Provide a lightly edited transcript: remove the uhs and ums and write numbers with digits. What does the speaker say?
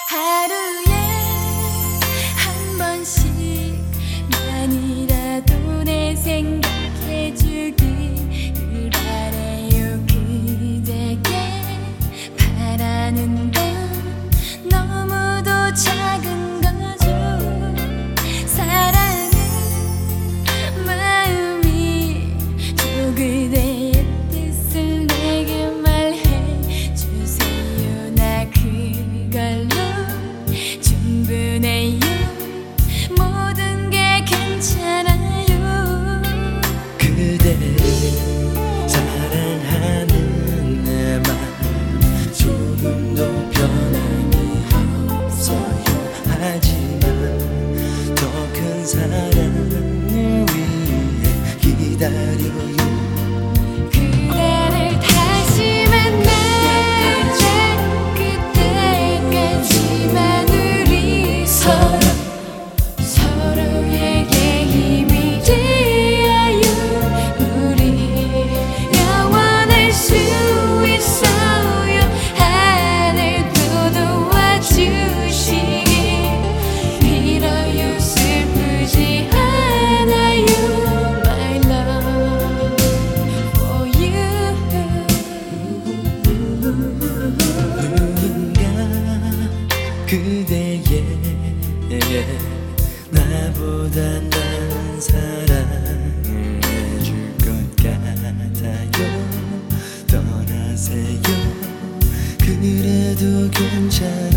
하루에 한 번씩만이라도 내 생각해주기를 바래요. 그대께 바라는 건 너무도 작은 거죠. 사랑은 마음이 또 그대의 뜻을 내게 말해주세요. 나 그걸로 충분해요. 모든 게 괜찮아요. 그대를 사랑하는 내 맘 조금도 변함이 없어요. 하지만 더 큰 사랑을 위해 기다려요. 그대를 다시 만날 때 그때까지만 우리 서로에게 힘이 되어요. 우리 영원할 수 있어요. 하늘도 도와주시길 빌어요. 슬프지 않아요. My love for you. 누군가 그대의 나보다 나은 사랑을 해줄 것 같아요. 떠나세요. 그래도 괜찮아.